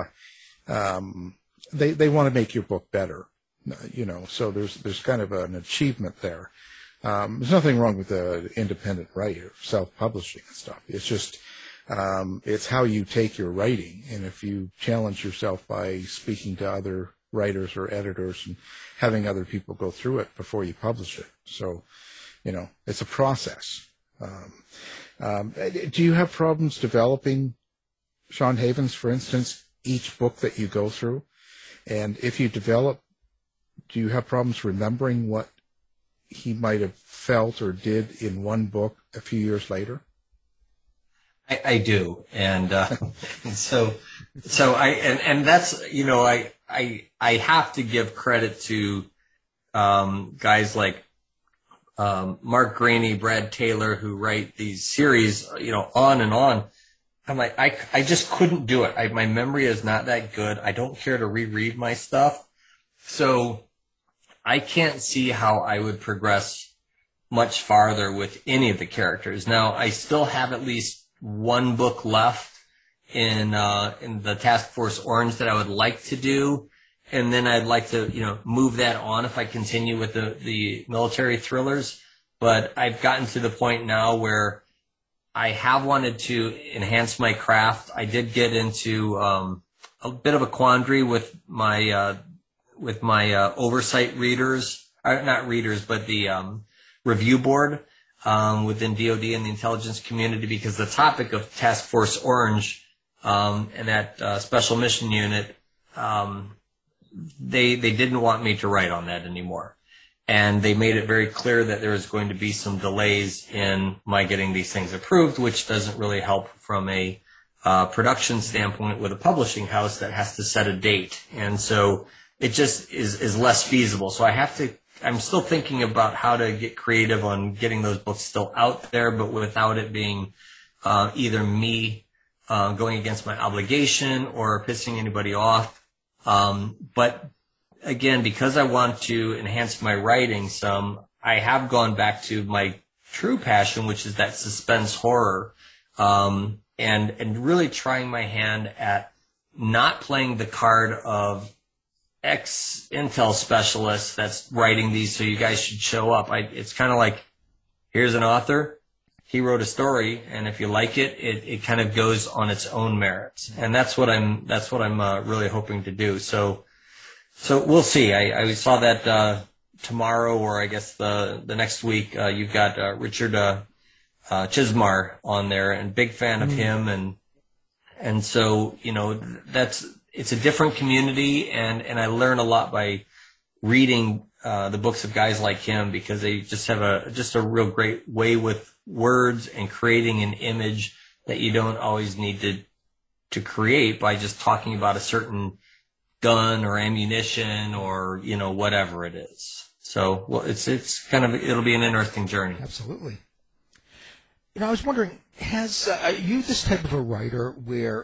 they want to make your book better. So there's kind of an achievement there. There's nothing wrong with the independent writer, self-publishing and stuff. It's just, it's how you take your writing. And if you challenge yourself by speaking to other writers or editors and having other people go through it before you publish it. So, it's a process. Do you have problems developing Sean Havens, for instance, each book that you go through? And if you develop, do you have problems remembering what he might have felt or did in one book a few years later? I do. And so that's, I have to give credit to guys like Mark Graney, Brad Taylor, who write these series, on and on. I'm like, I just couldn't do it. My memory is not that good. I don't care to reread my stuff. So I can't see how I would progress much farther with any of the characters. Now, I still have at least one book left in the Task Force Orange that I would like to do. And then I'd like to, move that on if I continue with the military thrillers. But I've gotten to the point now where I have wanted to enhance my craft. I did get into a bit of a quandary with my oversight readers, not readers, but the review board within DoD and the intelligence community, because the topic of Task Force Orange and that special mission unit, they didn't want me to write on that anymore. And they made it very clear that there was going to be some delays in my getting these things approved, which doesn't really help from a production standpoint with a publishing house that has to set a date. And so it just is less feasible. So I'm still thinking about how to get creative on getting those books still out there, but without it being either me going against my obligation or pissing anybody off. But again, because I want to enhance my writing some, I have gone back to my true passion, which is that suspense horror, and really trying my hand at not playing the card of ex-intel specialist that's writing these, so you guys should show up. It's kind of like, here's an author, he wrote a story, and if you like it, it kind of goes on its own merits, and that's what I'm really hoping to do. So we'll see. I saw that tomorrow, or I guess the next week. You've got Richard Chismar on there, and big fan of him, and so it's a different community, and I learn a lot by reading the books of guys like him, because they just have a real great way with words and creating an image that you don't always need to create by just talking about a certain gun or ammunition or whatever it is. So it's kind of, it'll be an interesting journey. Absolutely. I was wondering, are you this type of a writer where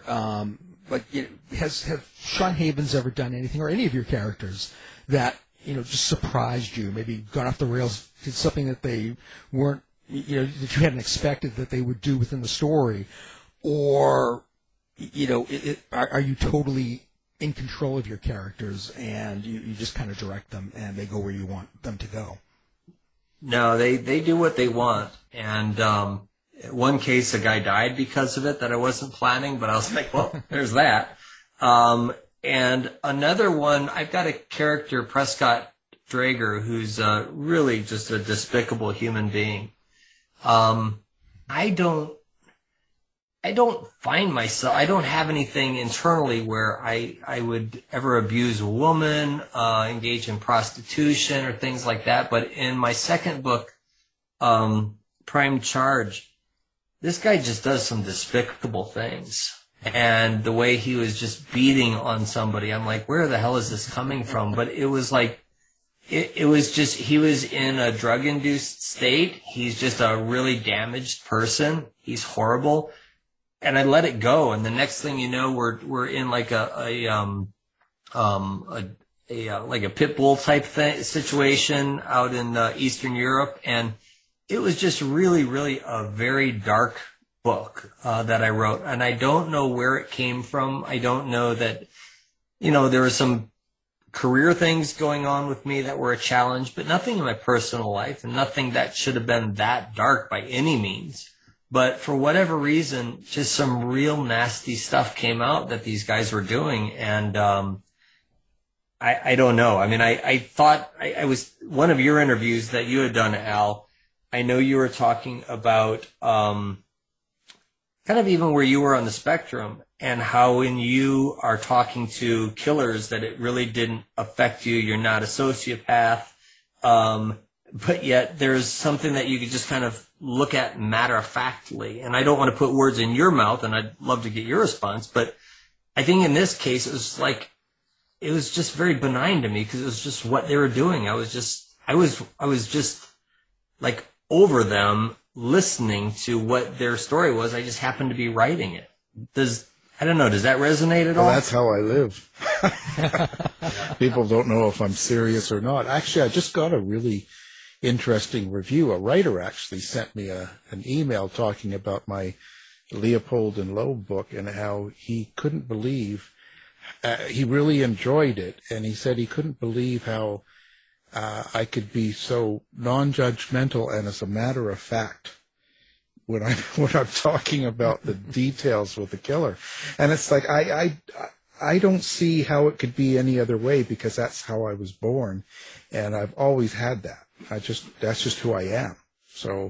have Sean Havens ever done anything, or any of your characters, that just surprised you, maybe gone off the rails, did something that they weren't, that you hadn't expected that they would do within the story, or are you totally in control of your characters and you just kind of direct them and they go where you want them to go? No, they do what they want, and one case, a guy died because of it that I wasn't planning, but I was like, well, there's that. And another one, I've got a character, Prescott Drager, who's really just a despicable human being. I don't find myself, I don't have anything internally where I would ever abuse a woman, engage in prostitution or things like that. But in my second book, Prime Charge, this guy just does some despicable things. And the way he was just beating on somebody, I'm like, where the hell is this coming from? But it was like, it was just, he was in a drug-induced state. He's just a really damaged person. He's horrible. And I let it go. And the next thing you know, we're in like a pit bull type situation out in Eastern Europe. And it was just really, really a very dark book that I wrote. And I don't know where it came from. I don't know that, there were some career things going on with me that were a challenge, but nothing in my personal life, and nothing that should have been that dark by any means. But for whatever reason, just some real nasty stuff came out that these guys were doing. And I don't know. I mean, I thought I was one of your interviews that you had done, Al. I know you were talking about kind of even where you were on the spectrum, and how when you are talking to killers that it really didn't affect you. You're not a sociopath, but yet there's something that you could just kind of look at matter-of-factly. And I don't want to put words in your mouth, and I'd love to get your response, but I think in this case it was just very benign to me, because it was just what they were doing. I was just like over them, listening to what their story was. I just happened to be writing it. I don't know, does that resonate at all? Well, that's how I live. People don't know if I'm serious or not. Actually, I just got a really interesting review. A writer actually sent me an email talking about my Leopold and Loeb book, and how he couldn't believe, he really enjoyed it, and he said he couldn't believe how I could be so non-judgmental and as a matter of fact when I'm talking about the details with the killer. And it's like, I don't see how it could be any other way, because that's how I was born, and I've always had that. That's just who I am. So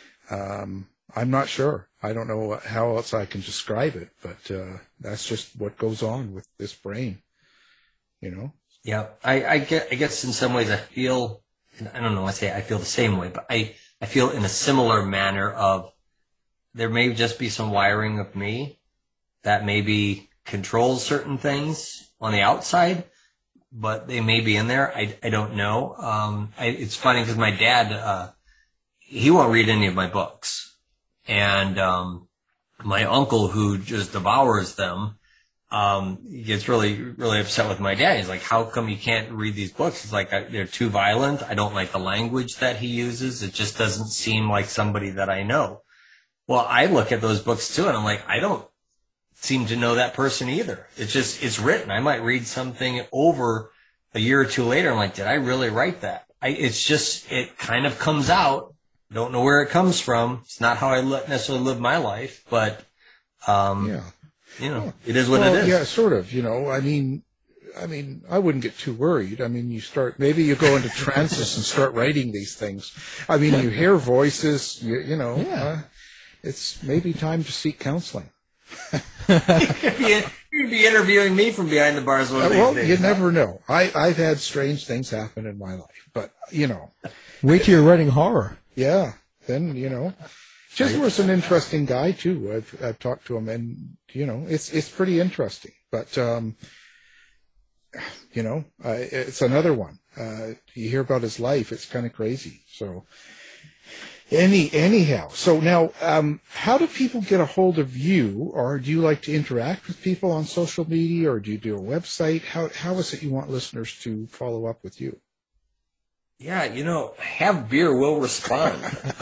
I'm not sure. I don't know how else I can describe it, but that's just what goes on with this brain, you know? Yeah, I guess in some ways I feel, I don't know, I feel the same way, but I feel in a similar manner of, there may just be some wiring of me that maybe controls certain things on the outside, but they may be in there. I don't know. It's funny because my dad, he won't read any of my books. And my uncle, who just devours them, gets really, really upset with my dad. He's like, how come you can't read these books? He's like, they're too violent. I don't like the language that he uses. It just doesn't seem like somebody that I know. Well, I look at those books too, and I'm like, I don't seem to know that person either. It's written. I might read something over a year or two later. I'm like, did I really write that? It kind of comes out. Don't know where it comes from. It's not how I necessarily live my life, but, you know, it is what it is. Yeah, sort of, you know, I mean, I wouldn't get too worried. I mean, maybe you go into trances and start writing these things. I mean, you hear voices, you know, it's maybe time to seek counseling. You'd be interviewing me from behind the bars one of these days. You never know. I've had strange things happen in my life, but, you know. Wait till you're writing horror. Yeah, then, you know. Chisler's an interesting guy, too. I've talked to him, and, you know, it's pretty interesting. But, you know, it's another one. You hear about his life, it's kind of crazy. So, anyhow. So now, how do people get a hold of you, or do you like to interact with people on social media, or do you do a website? How is it you want listeners to follow up with you? Yeah, you know, Have Beer will respond.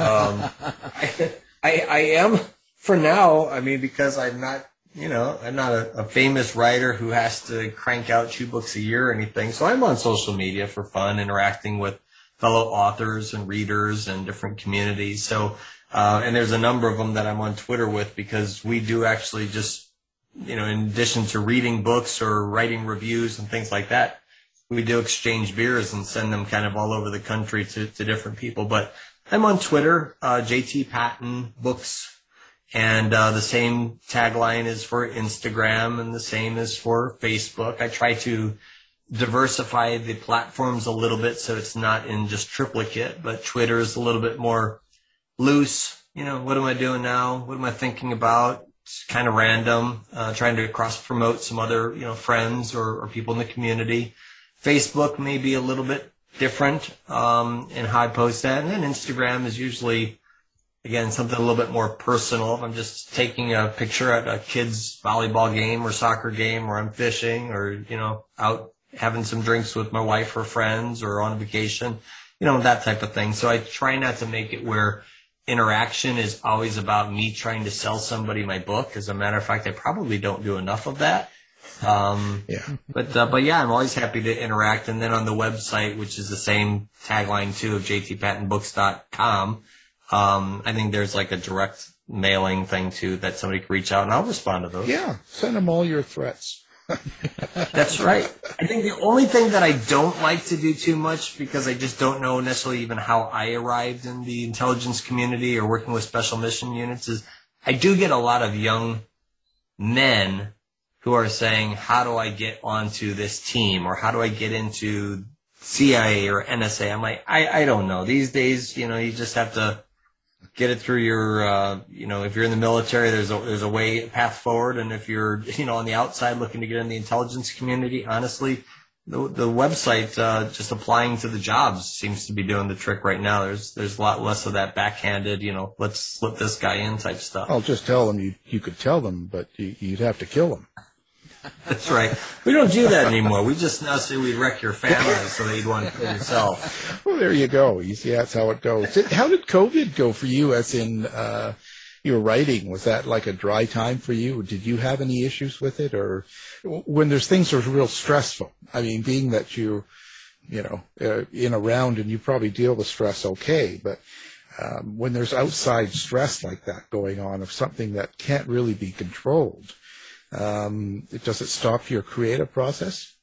I am, for now, I mean, because I'm not, you know, I'm not a famous writer who has to crank out 2 books a year or anything. So I'm on social media for fun, interacting with fellow authors and readers and different communities. So, and there's a number of them that I'm on Twitter with, because we do actually just, you know, in addition to reading books or writing reviews and things like that, we do exchange beers and send them kind of all over the country to different people. But I'm on Twitter, JT Patton Books, and the same tagline is for Instagram, and the same is for Facebook. I try to diversify the platforms a little bit so it's not in just triplicate, but Twitter is a little bit more loose. You know, what am I doing now? What am I thinking about? It's kind of random, trying to cross-promote some other, you know, friends or people in the community. Facebook may be a little bit different in how I post that. And then Instagram is usually, again, something a little bit more personal. If I'm just taking a picture at a kid's volleyball game or soccer game, or I'm fishing, or, you know, out having some drinks with my wife or friends, or on vacation, you know, that type of thing. So I try not to make it where interaction is always about me trying to sell somebody my book. As a matter of fact, I probably don't do enough of that. But yeah, I'm always happy to interact. And then on the website, which is the same tagline too, of jtpattonbooks.com, I think there's like a direct mailing thing too that somebody can reach out, and I'll respond to those. Yeah, send them all your threats. That's right. I think the only thing that I don't like to do too much, because I just don't know necessarily even how I arrived in the intelligence community or working with special mission units, is I do get a lot of young men who are saying, how do I get onto this team, or how do I get into CIA or NSA? I'm like, I don't know. These days, you just have to get it through your, if you're in the military, there's a way, a path forward. And if you're, on the outside looking to get in the intelligence community, honestly, the website, just applying to the jobs seems to be doing the trick right now. There's a lot less of that backhanded, let's slip this guy in type stuff. I'll just tell them you could tell them, but you'd have to kill them. That's right. We don't do that anymore. We just now say we'd wreck your family so that you'd want to kill yourself. Well, there you go. You see, that's how it goes. How did COVID go for you, as in you were writing? Was that like a dry time for you? Did you have any issues with it? Or when there's things that are real stressful? I mean, being that in a round, and you probably deal with stress okay, but when there's outside stress like that going on of something that can't really be controlled, does it stop your creative process?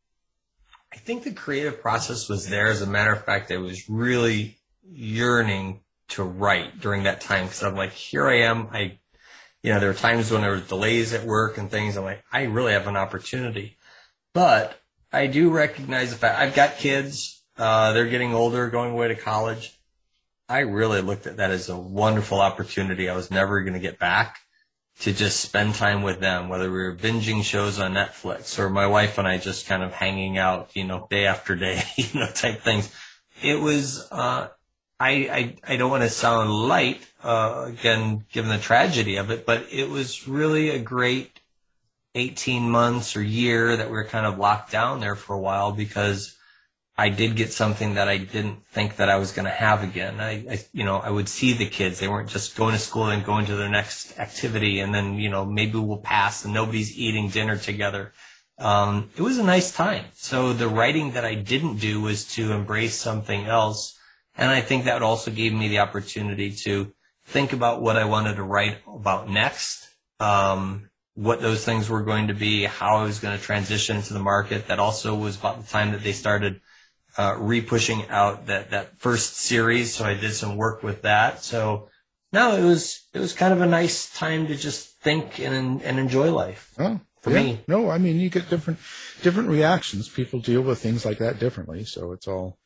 I think the creative process was there. As a matter of fact, I was really yearning to write during that time, because I'm like, here I am. There were times when there were delays at work and things. I'm like, I really have an opportunity. But I do recognize the fact I've got kids. They're getting older, going away to college. I really looked at that as a wonderful opportunity I was never going to get back, to just spend time with them, whether we were binging shows on Netflix or my wife and I just kind of hanging out, day after day, type things. It was, I don't want to sound light, again, given the tragedy of it, but it was really a great 18 months or year that we were kind of locked down there for a while, because I did get something that I didn't think that I was going to have again. I would see the kids. They weren't just going to school and going to their next activity, and then, maybe we'll pass and nobody's eating dinner together. It was a nice time. So the writing that I didn't do was to embrace something else. And I think that also gave me the opportunity to think about what I wanted to write about next, what those things were going to be, how I was going to transition into the market. That also was about the time that they started re-pushing out that first series, so I did some work with that. So no, it was kind of a nice time to just think and enjoy life. Oh, for me. No, I mean, you get different reactions. People deal with things like that differently. So it's all,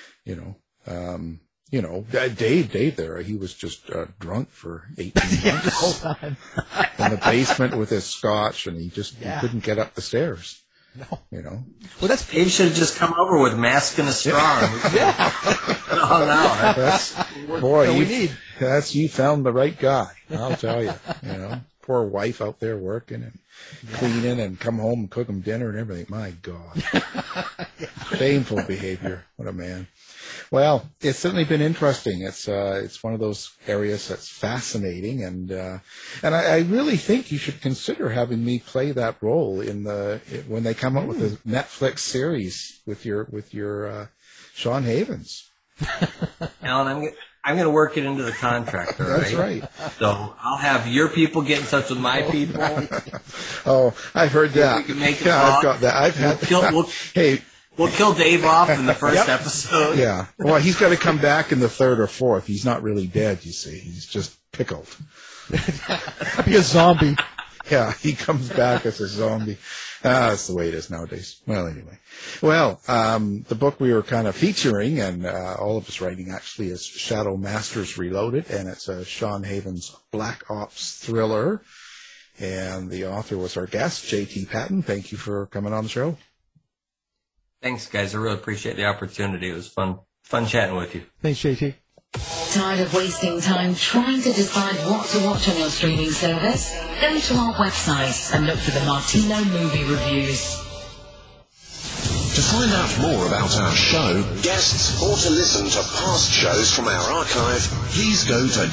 Dave there, he was just drunk for 18 months in the basement with his scotch, and he couldn't get up the stairs. No. Well, Dave should have just come over with mask and a straw. You found the right guy. I'll tell you. Poor wife out there working and cleaning, and come home and cook him dinner and everything. My God, shameful behavior. What a man. Well, it's certainly been interesting. It's one of those areas that's fascinating, and I really think you should consider having me play that role when they come up with a Netflix series with your Sean Havens. Alan, I'm going to work it into the contract. All That's right. So I'll have your people get in touch with my people. Oh, I've heard that. We can make it I've got that. I've had. Hey. We'll kill Dave off in the first episode. Yeah. Well, he's got to come back in the third or fourth. He's not really dead, you see. He's just pickled. Be a zombie. Yeah, he comes back as a zombie. That's the way it is nowadays. Well, anyway. Well, the book we were kind of featuring, and all of his writing actually, is Shadow Masters Reloaded, and it's a Sean Havens Black Ops thriller. And the author was our guest, J.T. Patton. Thank you for coming on the show. Thanks, guys. I really appreciate the opportunity. It was fun chatting with you. Thanks, JT. Tired of wasting time trying to decide what to watch on your streaming service? Go to our website and look for the Martino Movie Reviews. To find out more about our show, guests, or to listen to past shows from our archive, please go to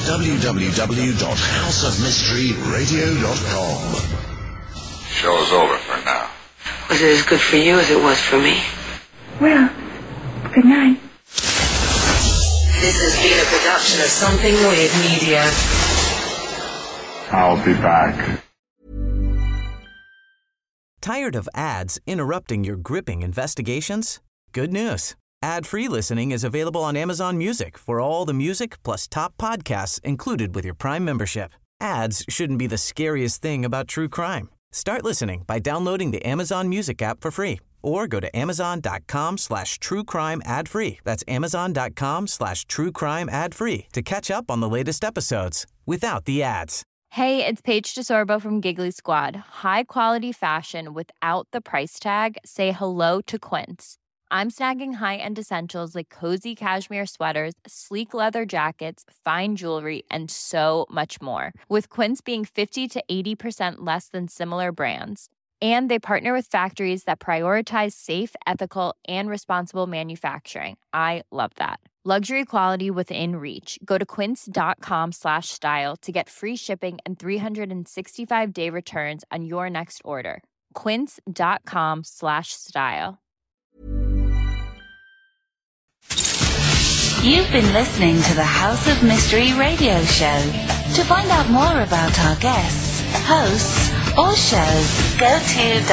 www.houseofmysteryradio.com. Show's over for now. Was it as good for you as it was for me? Well, good night. This has been a production of Something Weird Media. I'll be back. Tired of ads interrupting your gripping investigations? Good news. Ad-free listening is available on Amazon Music for all the music plus top podcasts included with your Prime membership. Ads shouldn't be the scariest thing about true crime. Start listening by downloading the Amazon Music app for free or go to amazon.com/truecrime ad-free. That's amazon.com/truecrime ad-free to catch up on the latest episodes without the ads. Hey, it's Paige DeSorbo from Giggly Squad. High quality fashion without the price tag. Say hello to Quince. I'm snagging high-end essentials like cozy cashmere sweaters, sleek leather jackets, fine jewelry, and so much more. With Quince being 50 to 80% less than similar brands. And they partner with factories that prioritize safe, ethical, and responsible manufacturing. I love that. Luxury quality within reach. Go to quince.com/style to get free shipping and 365-day returns on your next order. Quince.com/style. You've been listening to the House of Mystery radio show. To find out more about our guests, hosts, or show, go to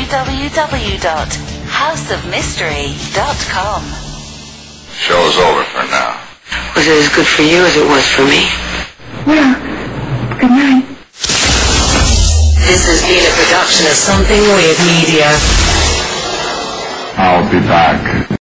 www.houseofmystery.com. Show's over for now. Was it as good for you as it was for me? Well, good night. This has been a production of Something Weird Media. I'll be back.